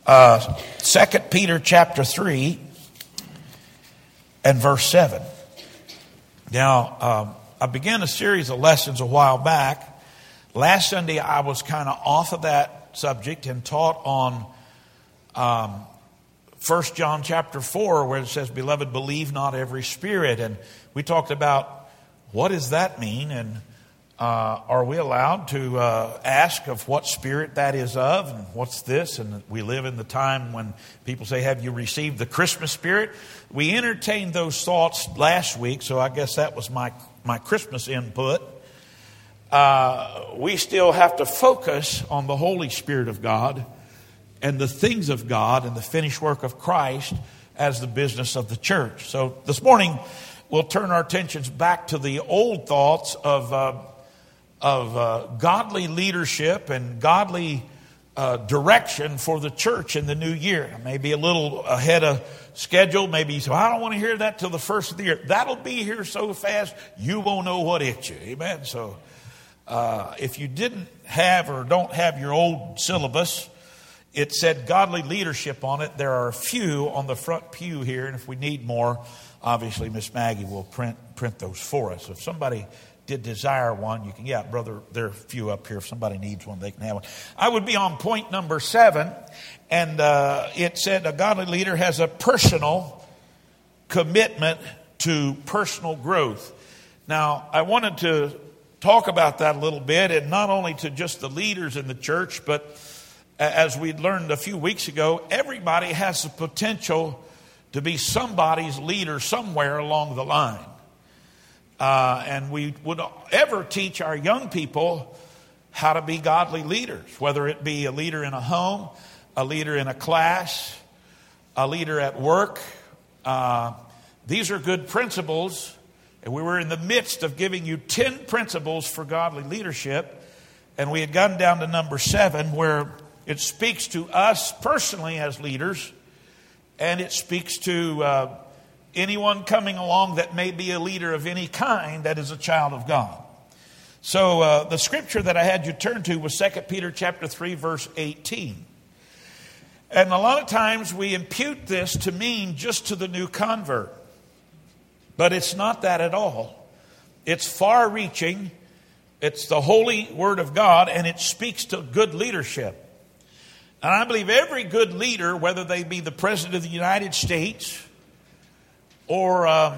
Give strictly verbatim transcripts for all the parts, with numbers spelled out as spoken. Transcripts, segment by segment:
uh, Second Peter chapter three and verse seven. Now, um, I began a series of lessons a while back. Last Sunday, I was kind of off of that subject and taught on um, First John chapter four, where it says, "Beloved, believe not every spirit." And we talked about what does that mean, and uh, are we allowed to uh, ask of what spirit that is of, and what's this? And we live in the time when people say, "Have you received the Christmas spirit?" We entertained those thoughts last week, so I guess that was my my Christmas input. Uh, we still have to focus on the Holy Spirit of God and the things of God and the finished work of Christ as the business of the church. So this morning, we'll turn our attentions back to the old thoughts of uh, of uh, godly leadership and godly uh, direction for the church in the new year. Maybe a little ahead of schedule. Maybe you say, "I don't want to hear that till the first of the year." That'll be here so fast, you won't know what hit you. Amen. So uh, if you didn't have or don't have your old syllabus, it said godly leadership on it. There are a few on the front pew here, and if we need more, obviously Miss Maggie will print print those for us. If somebody did desire one, you can, yeah, brother, there are a few up here. If somebody needs one, they can have one. I would be on point number seven, and uh, it said a godly leader has a personal commitment to personal growth. Now, I wanted to talk about that a little bit, and not only to just the leaders in the church, but as we learned a few weeks ago, everybody has the potential to be somebody's leader somewhere along the line. Uh, and we would ever teach our young people how to be godly leaders, whether it be a leader in a home, a leader in a class, a leader at work. Uh, these are good principles. And we were in the midst of giving you ten principles for godly leadership. And we had gotten down to number seven, where it speaks to us personally as leaders, and it speaks to uh, anyone coming along that may be a leader of any kind that is a child of God. So uh, the scripture that I had you turn to was Second Peter chapter three, verse eighteen. And a lot of times we impute this to mean just to the new convert. But it's not that at all. It's far-reaching. It's the holy word of God, and it speaks to good leadership. And I believe every good leader, whether they be the President of the United States or um,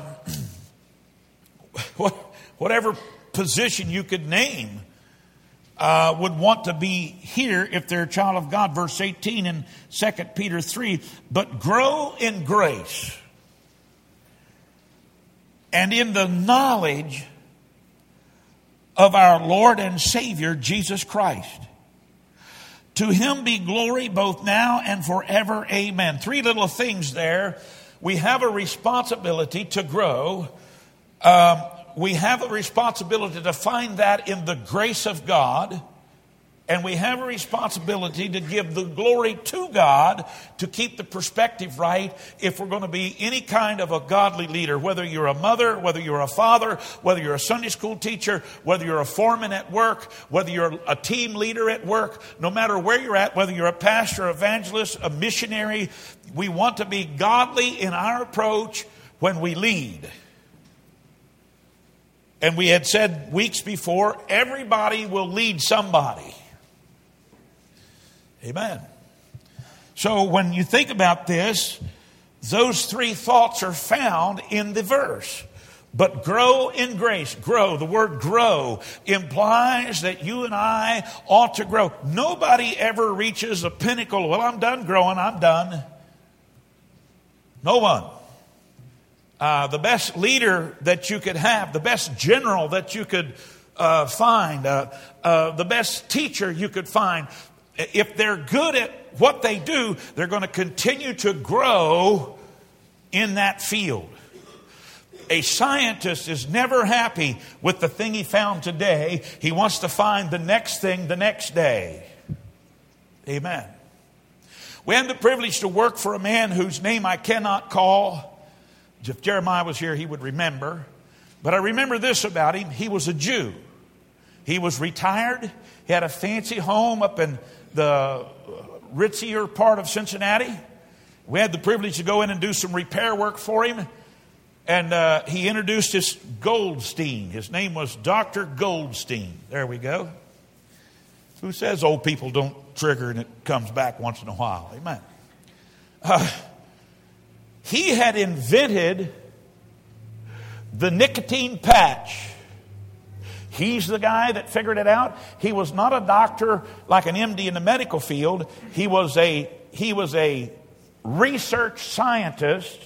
whatever position you could name, uh, would want to be here if they're a child of God. Verse eighteen in Second Peter three, "But grow in grace and in the knowledge of our Lord and Savior, Jesus Christ. To him be glory both now and forever. Amen." Three little things there. We have a responsibility to grow. Um, we have a responsibility to find that in the grace of God. And we have a responsibility to give the glory to God, to keep the perspective right if we're going to be any kind of a godly leader. Whether you're a mother, whether you're a father, whether you're a Sunday school teacher, whether you're a foreman at work, whether you're a team leader at work, no matter where you're at, whether you're a pastor, evangelist, a missionary, we want to be godly in our approach when we lead. And we had said weeks before, everybody will lead somebody. Amen. So when you think about this, those three thoughts are found in the verse. But grow in grace. Grow. The word grow implies that you and I ought to grow. Nobody ever reaches a pinnacle. Well, I'm done growing. I'm done. No one. Uh, the best leader that you could have, the best general that you could uh, find, uh, uh, the best teacher you could find, if they're good at what they do, they're going to continue to grow in that field. A scientist is never happy with the thing he found today. He wants to find the next thing the next day. Amen. We had the privilege to work for a man whose name I cannot call. If Jeremiah was here, he would remember. But I remember this about him. He was a Jew. He was retired. He had a fancy home up in the ritzier part of Cincinnati. We had the privilege to go in and do some repair work for him. And uh, he introduced his Goldstein. His name was Doctor Goldstein. There we go. Who says old people don't trigger and it comes back once in a while? Amen. Uh, he had invented the nicotine patch. He's the guy that figured it out. He was not a doctor like an M D in the medical field. He was a he was a research scientist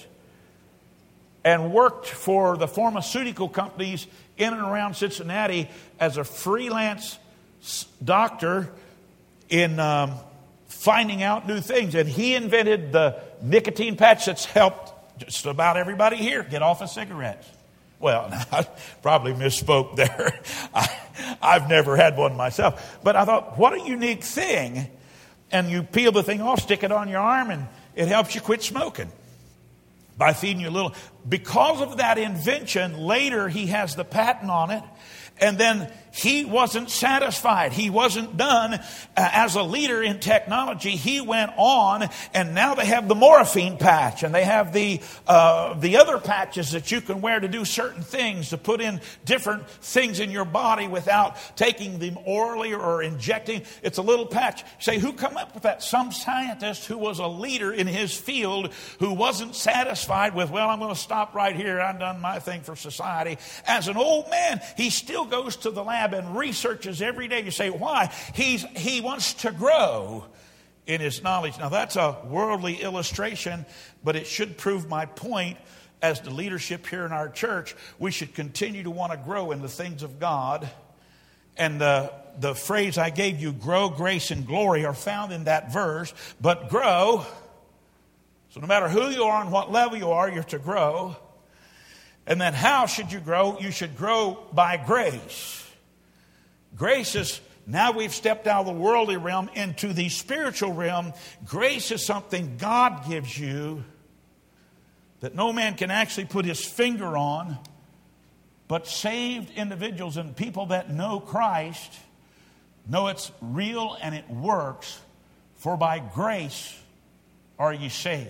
and worked for the pharmaceutical companies in and around Cincinnati as a freelance doctor in um, finding out new things. And he invented the nicotine patch that's helped just about everybody here get off of cigarettes. Well, I probably misspoke there. I, I've never had one myself. But I thought, what a unique thing. And you peel the thing off, stick it on your arm, and it helps you quit smoking by feeding you a little. Because of that invention, later he has the patent on it. And then he wasn't satisfied. He wasn't done. Uh, as a leader in technology, he went on, and now they have the morphine patch, and they have the uh, the other patches that you can wear to do certain things, to put in different things in your body without taking them orally or injecting. It's a little patch. You say, who come up with that? Some scientist who was a leader in his field who wasn't satisfied with, well, I'm going to stop right here. I've done my thing for society. As an old man, he still goes to the lab and researches every day. You say, why? He's he wants to grow in his knowledge. Now, that's a worldly illustration, but it should prove my point. As the leadership here in our church, we should continue to want to grow in the things of God. And the, the phrase I gave you, grow, grace, and glory, are found in that verse. But grow, so no matter who you are and what level you are, you're to grow. And then how should you grow? You should grow by grace. Grace is, now we've stepped out of the worldly realm into the spiritual realm. Grace is something God gives you that no man can actually put his finger on. But saved individuals and people that know Christ know it's real and it works. For by grace are ye saved.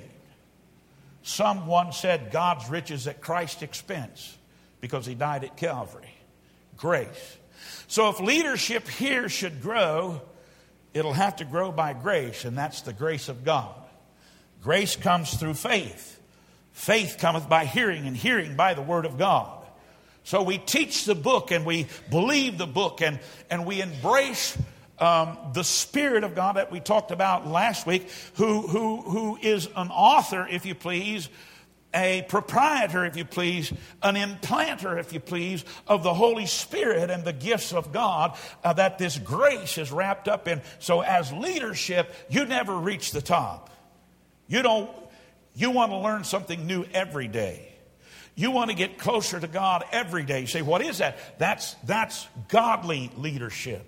Someone said God's riches at Christ's expense because he died at Calvary. Grace. So if leadership here should grow, it'll have to grow by grace, and that's the grace of God. Grace comes through faith. Faith cometh by hearing, and hearing by the word of God. So we teach the book, and we believe the book, and, and we embrace um, the Spirit of God that we talked about last week, who, who, who is an author, if you please, a proprietor, if you please, an implanter, if you please, of the Holy Spirit and the gifts of God uh, that this grace is wrapped up in. So as leadership, you never reach the top. You don't, you want to learn something new every day. You want to get closer to God every day. You say, what is that? That's, that's godly leadership.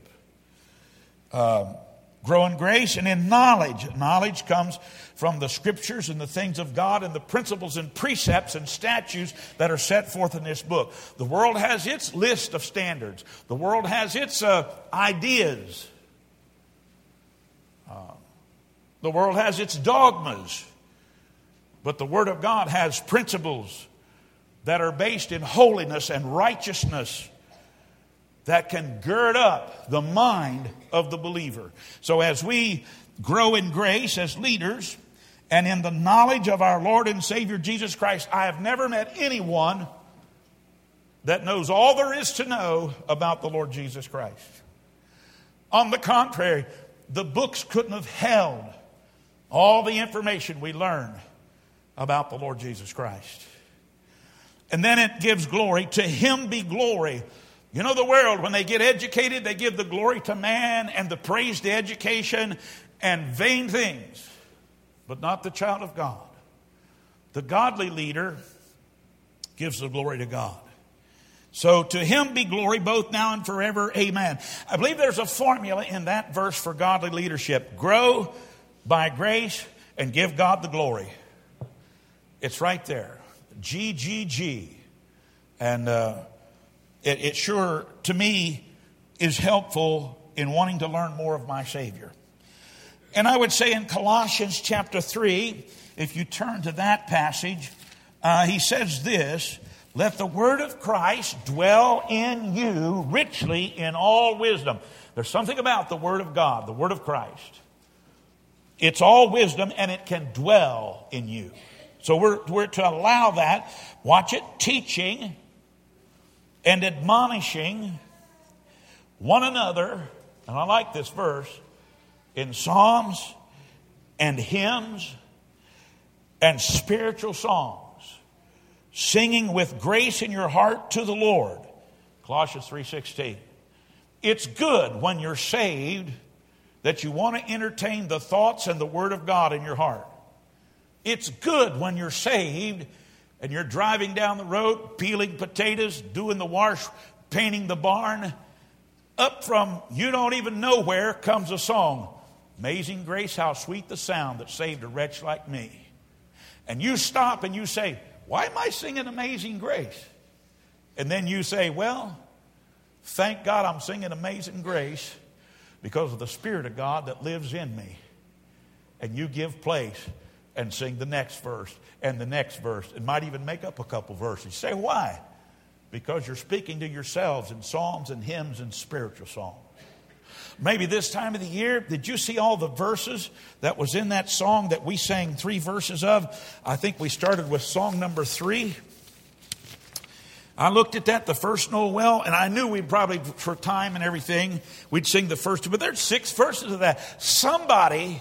Um, grow in grace and in knowledge. Knowledge comes from the scriptures and the things of God and the principles and precepts and statutes that are set forth in this book. The world has its list of standards. The world has its uh, ideas. Uh, the world has its dogmas. But the Word of God has principles that are based in holiness and righteousness that can gird up the mind of the believer. So as we grow in grace as leaders and in the knowledge of our Lord and Savior Jesus Christ, I have never met anyone that knows all there is to know about the Lord Jesus Christ. On the contrary, the books couldn't have held all the information we learn about the Lord Jesus Christ. And then it gives glory. To Him be glory. You know, the world, when they get educated, they give the glory to man and the praise to education and vain things, but not the child of God. The godly leader gives the glory to God. So to Him be glory both now and forever. Amen. I believe there's a formula in that verse for godly leadership. Grow by grace and give God the glory. It's right there. G G G. And uh, it, it sure, to me, is helpful in wanting to learn more of my Savior. And I would say in Colossians chapter three, if you turn to that passage, uh, he says this, let the word of Christ dwell in you richly in all wisdom. There's something about the word of God, the word of Christ. It's all wisdom and it can dwell in you. So we're, we're to allow that. Watch it, teaching and admonishing one another. And I like this verse. In psalms and hymns and spiritual songs, singing with grace in your heart to the Lord. Colossians three sixteen. It's good when you're saved that you want to entertain the thoughts and the Word of God in your heart. It's good when you're saved and you're driving down the road, peeling potatoes, doing the wash, painting the barn. Up from you don't even know where comes a song. Amazing grace, how sweet the sound that saved a wretch like me. And you stop and you say, why am I singing Amazing Grace? And then you say, well, thank God I'm singing Amazing Grace because of the Spirit of God that lives in me. And you give place and sing the next verse and the next verse and might even make up a couple verses. You say, why? Because you're speaking to yourselves in psalms and hymns and spiritual songs. Maybe this time of the year, did you see all the verses that was in that song that we sang three verses of? I think we started with song number three. I looked at that the first Noel, and I knew we'd probably, for time and everything, we'd sing the first two. But there's six verses of that. Somebody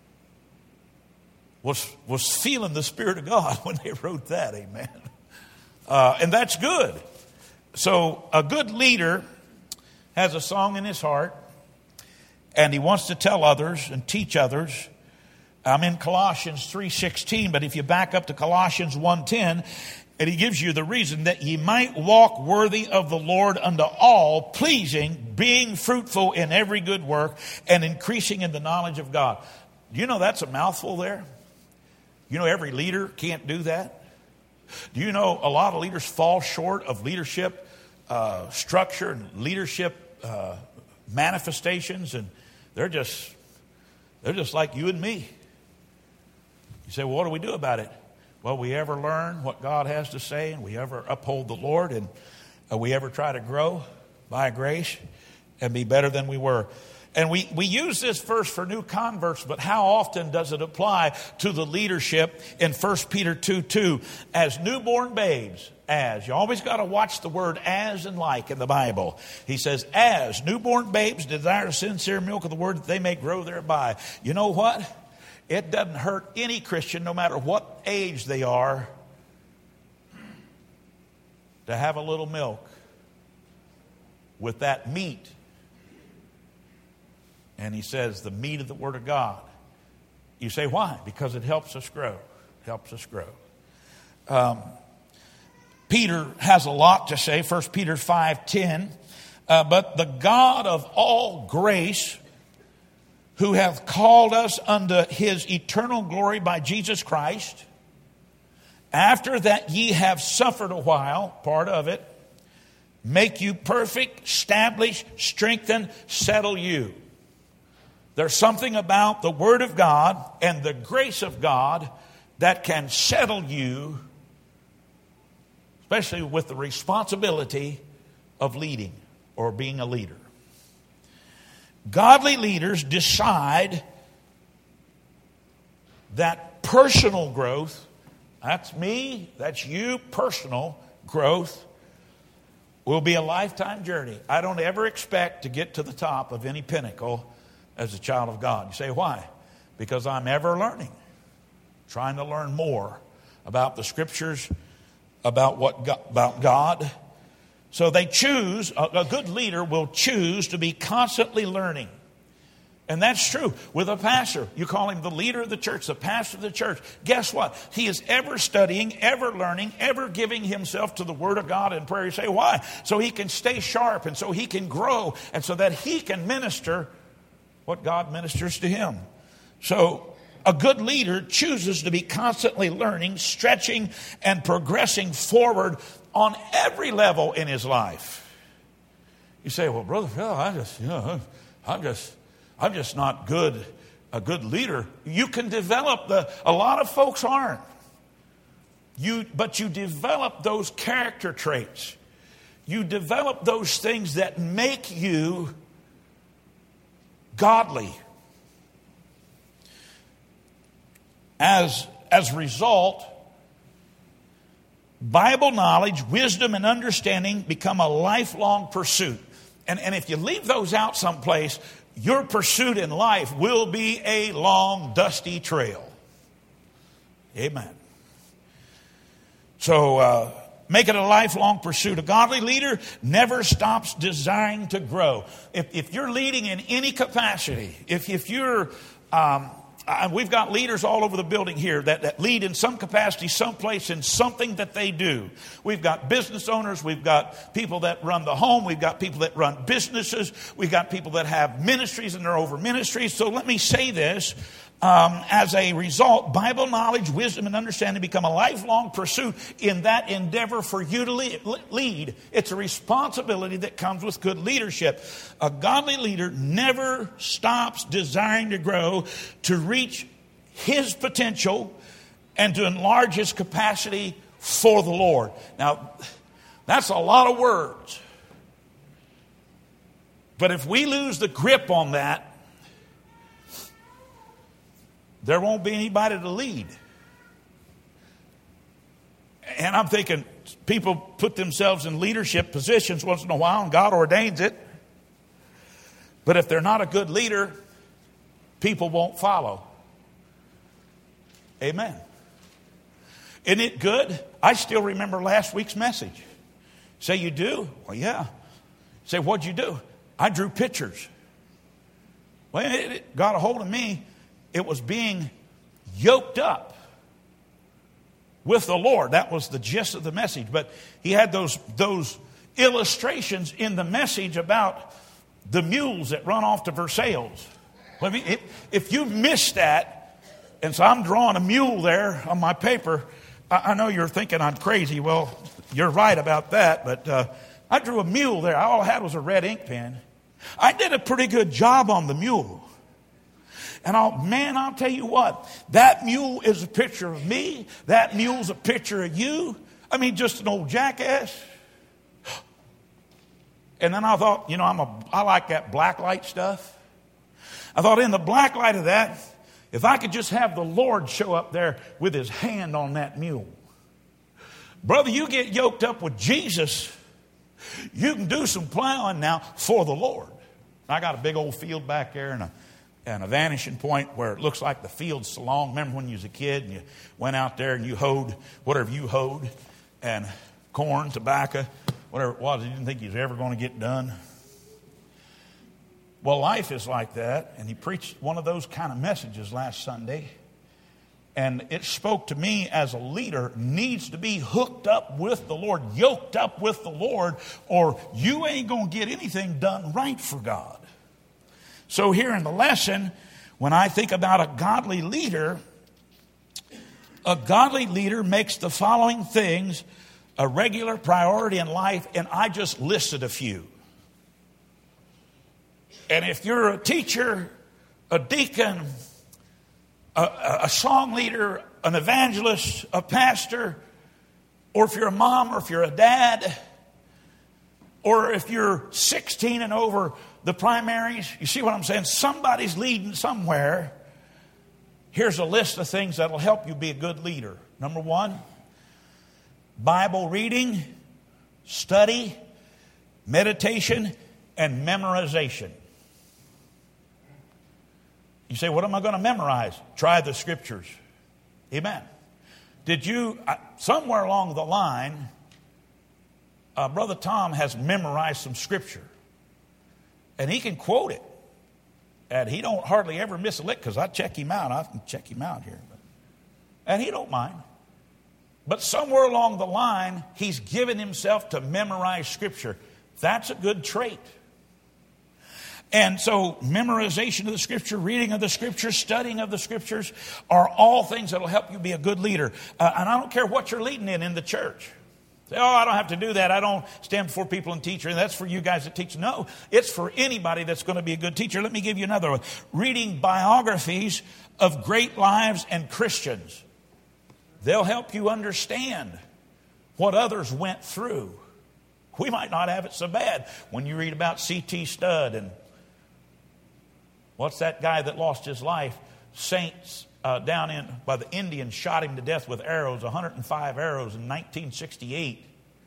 was, was feeling the Spirit of God when they wrote that, amen. Uh, and that's good. So a good leader has a song in his heart, and he wants to tell others and teach others. I'm in Colossians three sixteen, but if you back up to Colossians one ten, and he gives you the reason that ye might walk worthy of the Lord unto all, pleasing, being fruitful in every good work, and increasing in the knowledge of God. Do you know that's a mouthful there? You know every leader can't do that? Do you know a lot of leaders fall short of leadership uh, structure and leadership uh, manifestations, and they're just they're just like you and me. You say, well, what do we do about it? Well, we ever learn what God has to say, and we ever uphold the Lord, and uh, we ever try to grow by grace and be better than we were. And we, we use this verse for new converts, but how often does it apply to the leadership in First Peter two two? As newborn babes, as. You always got to watch the word as and like in the Bible. He says, as newborn babes desire sincere milk of the word that they may grow thereby. You know what? It doesn't hurt any Christian, no matter what age they are, to have a little milk with that meat. And he says, the meat of the Word of God. You say, why? Because it helps us grow. It helps us grow. Um, Peter has a lot to say. First Peter five ten. Uh, but the God of all grace, who hath called us unto his eternal glory by Jesus Christ, after that ye have suffered a while, part of it, make you perfect, establish, strengthen, settle you. There's something about the Word of God and the grace of God that can settle you, especially with the responsibility of leading or being a leader. Godly leaders decide that personal growth, that's me, that's you, personal growth, will be a lifetime journey. I don't ever expect to get to the top of any pinnacle as a child of God. You say, why? Because I'm ever learning, trying to learn more about the Scriptures, about what God, about God. So they choose, a, a good leader will choose to be constantly learning. And that's true with a pastor. You call him the leader of the church, the pastor of the church. Guess what? He is ever studying, ever learning, ever giving himself to the Word of God in prayer. You say, why? So he can stay sharp, and so he can grow, and so that he can minister what God ministers to him. So a good leader chooses to be constantly learning, stretching, and progressing forward on every level in his life. You say, well, Brother Phil, I just, you know, I'm just, I'm just not good a good leader, you can develop the, a lot of folks aren't. You, but you develop those character traits. You develop those things that make you godly. As, as a result, Bible knowledge, wisdom, and understanding become a lifelong pursuit. And, and if you leave those out someplace, your pursuit in life will be a long, dusty trail. Amen. So, uh, make it a lifelong pursuit. A godly leader never stops desiring to grow. If, if you're leading in any capacity, if, if you're... Um, Uh, we've got leaders all over the building here that, that lead in some capacity, someplace in something that they do. We've got business owners. We've got people that run the home. We've got people that run businesses. We've got people that have ministries and they're over ministries. So let me say this. Um, as a result, Bible knowledge, wisdom, and understanding become a lifelong pursuit in that endeavor for you to lead. It's a responsibility that comes with good leadership. A godly leader never stops desiring to grow, to reach his potential, and to enlarge his capacity for the Lord. Now, that's a lot of words. But if we lose the grip on that, there won't be anybody to lead. And I'm thinking people put themselves in leadership positions once in a while and God ordains it. But if they're not a good leader, people won't follow. Amen. Isn't it good? I still remember last week's message. Say, you do? Well, yeah. Say, what'd you do? I drew pictures. Well, it, it got a hold of me. It was being yoked up with the Lord. That was the gist of the message. But he had those, those illustrations in the message about the mules that run off to Versailles. Well, if, if you missed that, and so I'm drawing a mule there on my paper, I, I know you're thinking I'm crazy. Well, you're right about that. But uh, I drew a mule there. All I had was a red ink pen. I did a pretty good job on the mule. And I'll, man, I'll tell you what, that mule is a picture of me. That mule's a picture of you. I mean, just an old jackass. And then I thought, you know, I'm a, I like that black light stuff. I thought in the black light of that, if I could just have the Lord show up there with his hand on that mule. Brother, you get yoked up with Jesus, you can do some plowing now for the Lord. I got a big old field back there and a And a vanishing point where it looks like the field's so long. Remember when you was a kid and you went out there and you hoed whatever you hoed, and corn, tobacco, whatever it was, you didn't think you was ever going to get done. Well, life is like that. And he preached one of those kind of messages last Sunday. And it spoke to me as a leader, needs to be hooked up with the Lord, yoked up with the Lord, or you ain't going to get anything done right for God. So here in the lesson, when I think about a godly leader, a godly leader makes the following things a regular priority in life, and I just listed a few. And if you're a teacher, a deacon, a, a song leader, an evangelist, a pastor, or if you're a mom or if you're a dad, or if you're sixteen and over, the primaries, you see what I'm saying? Somebody's leading somewhere. Here's a list of things that'll help you be a good leader. Number one, Bible reading, study, meditation, and memorization. You say, what am I going to memorize? Try the scriptures. Amen. Did you, somewhere along the line, uh, Brother Tom has memorized some scripture. And he can quote it. And he don't hardly ever miss a lick, because I check him out. I can check him out here. And he don't mind. But somewhere along the line, he's given himself to memorize scripture. That's a good trait. And so memorization of the scripture, reading of the scriptures, studying of the scriptures are all things that will help you be a good leader. Uh, and I don't care what you're leading in in the church. Say, oh, I don't have to do that. I don't stand before people and teach. And that's for you guys that teach. No, it's for anybody that's going to be a good teacher. Let me give you another one. Reading biographies of great lives and Christians. They'll help you understand what others went through. We might not have it so bad when you read about C T Studd and what's that guy that lost his life? Saints uh, down in by the Indians shot him to death with arrows, one hundred five arrows in nineteen sixty-eight.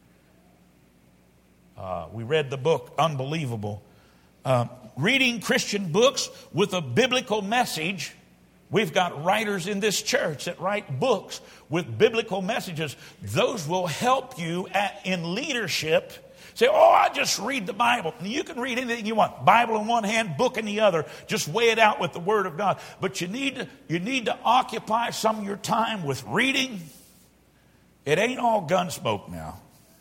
Uh, we read the book, unbelievable. Uh, reading Christian books with a biblical message. We've got writers in this church that write books with biblical messages. Those will help you at, in leadership. Say, oh, I just read the Bible. And you can read anything you want. Bible in one hand, book in the other. Just weigh it out with the Word of God. But you need to, you need to occupy some of your time with reading. It ain't all gunsmoke now.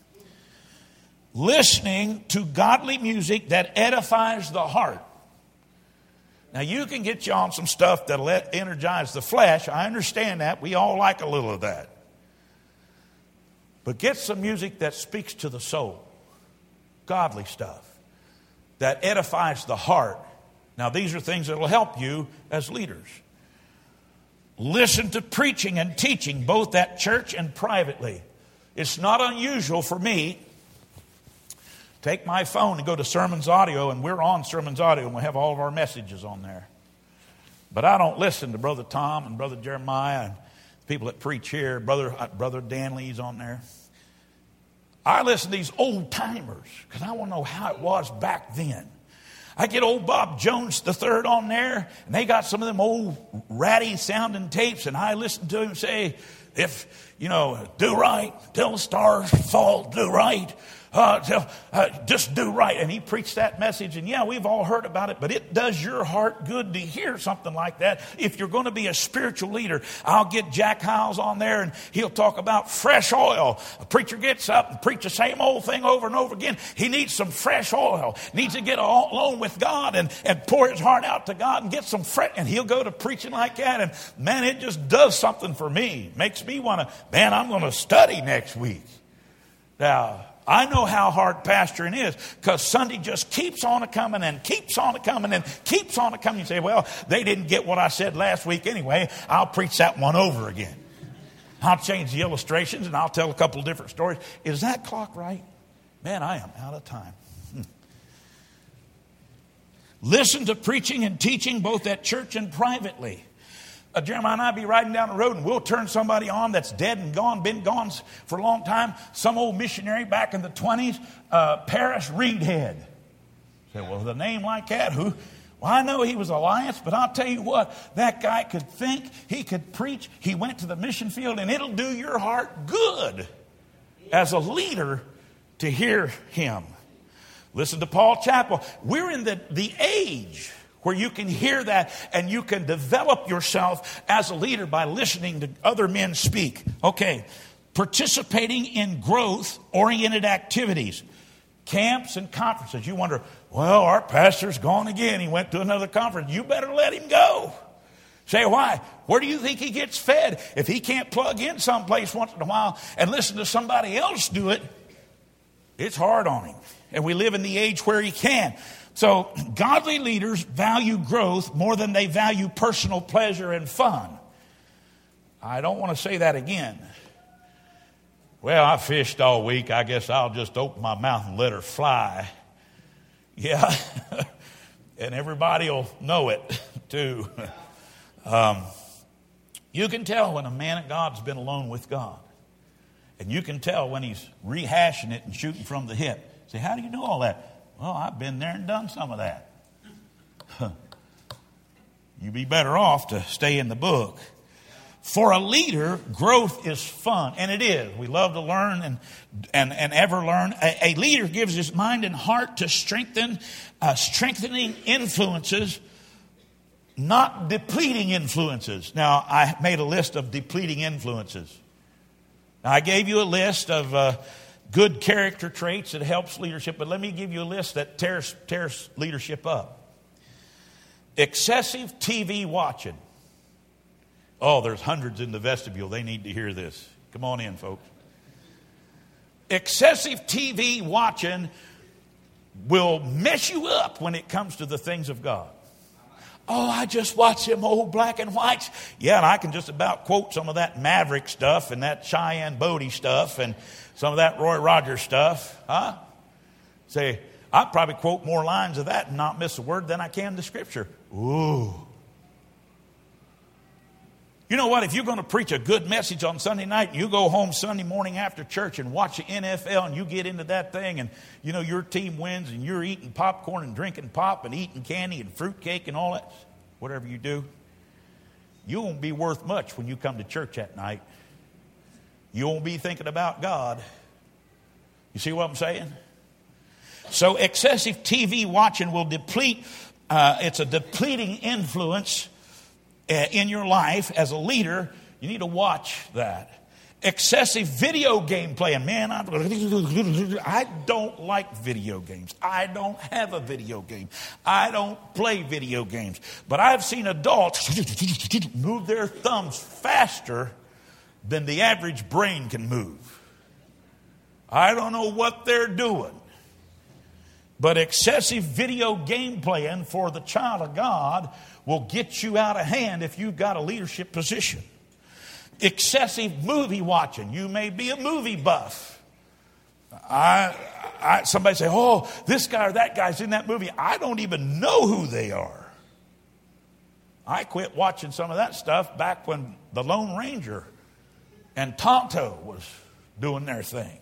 Listening to godly music that edifies the heart. Now, you can get you on some stuff that'll energize the flesh. I understand that. We all like a little of that. But get some music that speaks to the soul. Godly stuff. That edifies the heart. Now, these are things that will help you as leaders. Listen to preaching and teaching, both at church and privately. It's not unusual for me. Take my phone and go to Sermons Audio, and we're on Sermons Audio, and we have all of our messages on there. But I don't listen to Brother Tom and Brother Jeremiah and people that preach here. Brother uh, Brother Danley's on there. I listen to these old timers because I want to know how it was back then. I get old Bob Jones the third on there, and they got some of them old ratty sounding tapes, and I listen to him say, if, you know, do right, till the stars fall, do right. Uh, tell, uh, just do right. And he preached that message. And yeah, we've all heard about it, but it does your heart good to hear something like that. If you're going to be a spiritual leader, I'll get Jack Hiles on there and he'll talk about fresh oil. A preacher gets up and preaches the same old thing over and over again. He needs some fresh oil. Needs to get alone with God and, and pour his heart out to God and get some fresh. And he'll go to preaching like that. And man, it just does something for me. Makes me want to, man, I'm going to study next week. Now, I know how hard pastoring is because Sunday just keeps on a coming and keeps on a coming and keeps on a coming. You say, well, they didn't get what I said last week anyway. I'll preach that one over again. I'll change the illustrations and I'll tell a couple of different stories. Is that clock right? Man, I am out of time. Hmm. Listen to preaching and teaching both at church and privately. Uh, Jeremiah and I be riding down the road and we'll turn somebody on that's dead and gone, been gone for a long time. Some old missionary back in the twenties, uh, Paris Reedhead. Say, well, with a name like that, who? Well, I know he was Alliance, but I'll tell you what, that guy could think, he could preach. He went to the mission field, and it'll do your heart good as a leader to hear him. Listen to Paul Chappell. We're in the, the age where you can hear that and you can develop yourself as a leader by listening to other men speak. Okay, participating in growth-oriented activities, camps and conferences. You wonder, well, our pastor's gone again. He went to another conference. You better let him go. Say, why? Where do you think he gets fed? If he can't plug in someplace once in a while and listen to somebody else do it, it's hard on him. And we live in the age where he can. So godly leaders value growth more than they value personal pleasure and fun. I don't want to say that again. Well, I fished all week. I guess I'll just open my mouth and let her fly. Yeah. And everybody will know it too. Um, you can tell when a man of God's been alone with God. And you can tell when he's rehashing it and shooting from the hip. Say, how do you know all that? Well, I've been there and done some of that. You'd be better off to stay in the book. For a leader, growth is fun, and it is. We love to learn and and, and ever learn. A, a leader gives his mind and heart to strengthen, uh, strengthening influences, not depleting influences. Now, I made a list of depleting influences. Now, I gave you a list of uh, good character traits that helps leadership, but let me give you a list that tears, tears leadership up. Excessive T V watching. Oh, there's hundreds in the vestibule. They need to hear this. Come on in, folks. Excessive T V watching will mess you up when it comes to the things of God. Oh, I just watch them old black and whites. Yeah, and I can just about quote some of that Maverick stuff and that Cheyenne Bodie stuff and some of that Roy Rogers stuff. Huh? Say, I probably quote more lines of that and not miss a word than I can the Scripture. Ooh. You know what? If you're going to preach a good message on Sunday night, and you go home Sunday morning after church and watch the N F L and you get into that thing and, you know, your team wins and you're eating popcorn and drinking pop and eating candy and fruitcake and all that, whatever you do, you won't be worth much when you come to church at night. You won't be thinking about God. You see what I'm saying? So excessive T V watching will deplete, uh, it's a depleting influence in your life. As a leader, you need to watch that. Excessive video game playing. Man, I, I don't like video games. I don't have a video game. I don't play video games. But I've seen adults move their thumbs faster than the average brain can move. I don't know what they're doing. But excessive video game playing for the child of God will get you out of hand if you've got a leadership position. Excessive movie watching. You may be a movie buff. I, I, somebody say, oh, this guy or that guy's in that movie. I don't even know who they are. I quit watching some of that stuff back when the Lone Ranger and Tonto was doing their thing.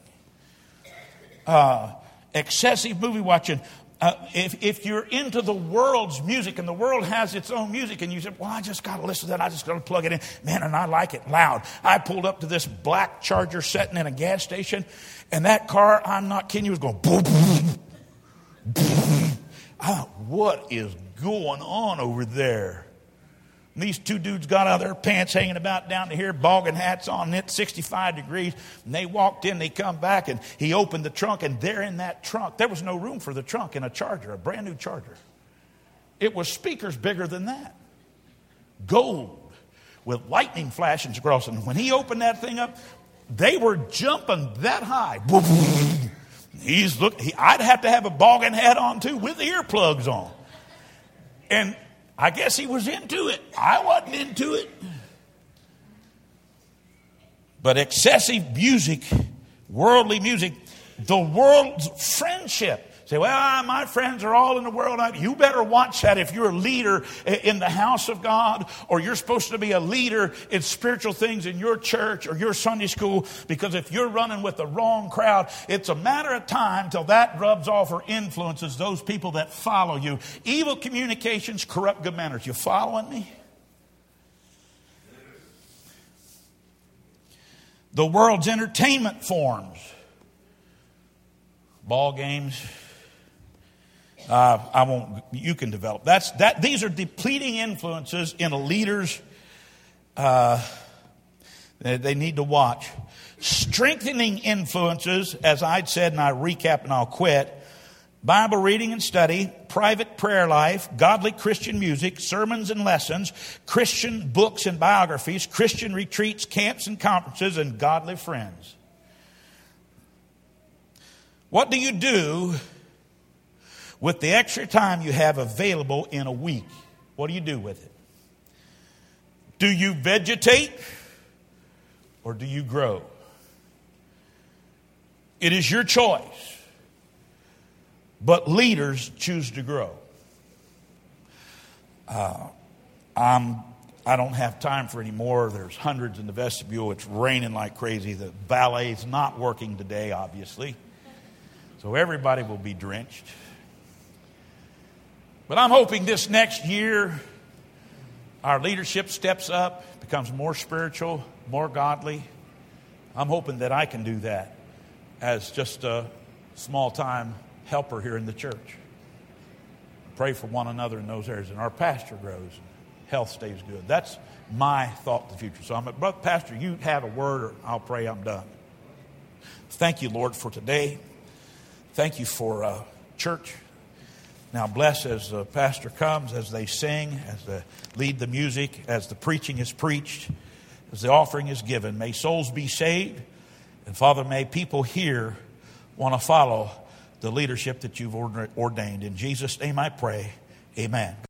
Uh, excessive movie watching. Uh, if, if you're into the world's music and the world has its own music and you say, well, I just got to listen to that. I just got to plug it in. Man, and I like it loud. I pulled up to this black Charger sitting in a gas station and that car, I'm not kidding you, was going boom, boom, boom. I thought, what is going on over there? And these two dudes got out of their pants hanging about down to here, bogging hats on, it's sixty-five degrees. And they walked in, they come back, and he opened the trunk, and there in that trunk, there was no room for the trunk in a Charger, a brand new Charger. It was speakers bigger than that. Gold with lightning flashing across them. When he opened that thing up, they were jumping that high. He's look. He, I'd have to have a bogging hat on too with earplugs on. And I guess he was into it. I wasn't into it. But excessive music, worldly music, the world's friendship. Say, well, my friends are all in the world. You better watch that if you're a leader in the house of God, or you're supposed to be a leader in spiritual things in your church or your Sunday school, because if you're running with the wrong crowd, it's a matter of time till that rubs off or influences those people that follow you. Evil communications corrupt good manners. You following me? The world's entertainment forms. Ball games. Uh, I won't. You can develop. That's that. These are depleting influences in a leader's. Uh, they, they need to watch. Strengthening influences, as I'd said, and I recap and I'll quit. Bible reading and study, private prayer life, godly Christian music, sermons and lessons, Christian books and biographies, Christian retreats, camps and conferences, and godly friends. What do you do with the extra time you have available in a week? What do you do with it? Do you vegetate or do you grow? It is your choice. But leaders choose to grow. Uh, I'm, I don't have time for any more. There's hundreds in the vestibule. It's raining like crazy. The valet's not working today, obviously. So everybody will be drenched. But I'm hoping this next year our leadership steps up, becomes more spiritual, more godly. I'm hoping that I can do that as just a small-time helper here in the church. Pray for one another in those areas, and our pastor grows and health stays good. That's my thought of the future. So I'm a brother pastor, you have a word, or I'll pray I'm done. Thank you, Lord, for today. Thank you for uh, church. Now bless as the pastor comes, as they sing, as they lead the music, as the preaching is preached, as the offering is given. May souls be saved, And Father, may people here want to follow the leadership that you've ordained. In Jesus' name I pray. Amen.